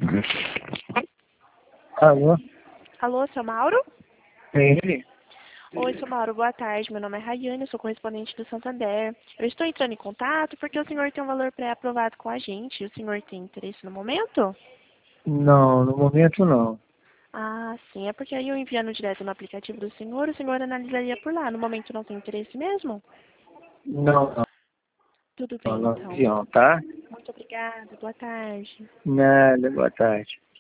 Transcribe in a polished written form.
Alô? Alô, seu Mauro? É ele? Oi, seu Mauro, boa tarde. Meu nome é Rayane, eu sou correspondente do Santander. Eu estou entrando em contato porque o senhor tem um valor pré-aprovado com a gente. O senhor tem interesse no momento? Não, no momento não. Ah, sim. É porque aí eu enviando direto no aplicativo do senhor, o senhor analisaria por lá. No momento não tem interesse mesmo? Não, não, Tudo não, bem, não, então. avião, tá? Muito obrigada. Boa tarde. Nada, boa tarde.